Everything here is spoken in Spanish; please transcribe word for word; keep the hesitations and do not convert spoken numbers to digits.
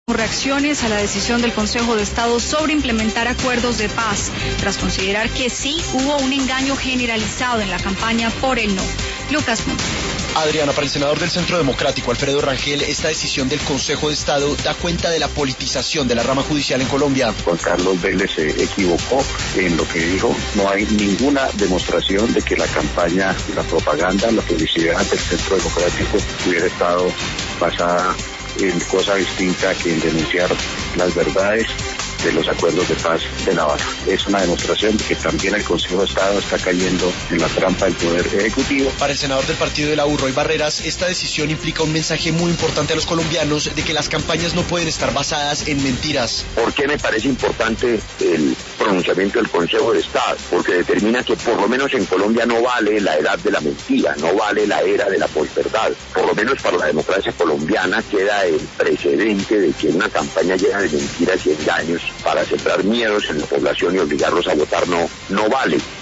Reacciones a la decisión del Consejo de Estado sobre implementar acuerdos de paz, tras considerar que sí hubo un engaño generalizado en la campaña por el no. Lucas Montt. Adriana, para el senador del Centro Democrático, Alfredo Rangel, esta decisión del Consejo de Estado da cuenta de la politización de la rama judicial en Colombia. Juan Carlos Vélez se equivocó en lo que dijo. No hay ninguna demostración de que la campaña, la propaganda, la publicidad del Centro Democrático hubiera estado basada en cosa distinta que en denunciar las verdades de los acuerdos de paz de La Habana. Es una demostración de que también el Consejo de Estado está cayendo en la trampa del Poder Ejecutivo. Para el senador del partido de la U, Roy Barreras, esta decisión implica un mensaje muy importante a los colombianos de que las campañas no pueden estar basadas en mentiras. ¿Por qué me parece importante el pronunciamiento del Consejo de Estado? Porque determina que por lo menos en Colombia no vale la edad de la mentira, no vale la era de la posverdad. Por lo menos para la democracia colombiana queda el precedente de que una campaña llena de mentiras y engaños para sembrar miedos en la población y obligarlos a votar no, no vale.